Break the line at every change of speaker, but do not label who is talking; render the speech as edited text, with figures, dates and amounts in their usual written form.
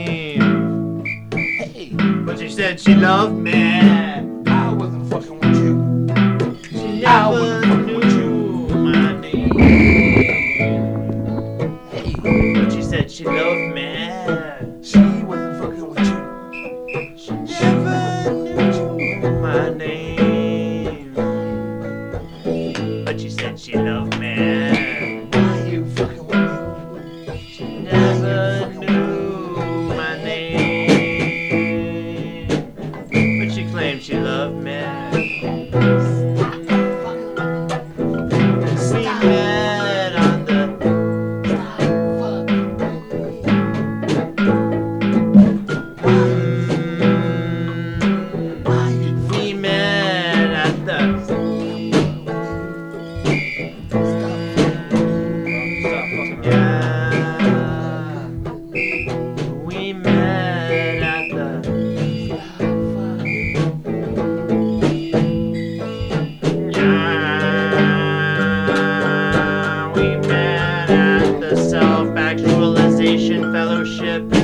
Hey,
But she said she loved me.
I wasn't fucking with you.
She
I
never
wasn't fucking with you.
knew my name.
Hey,
But she said she loved me.
she wasn't fucking with you.
She never knew my name. But she said she loved me.
Why you fucking with me?
She never knew my name. But she claimed she loved me. We met on the We met at the We met at the We met at the Self-Actualization Fellowship.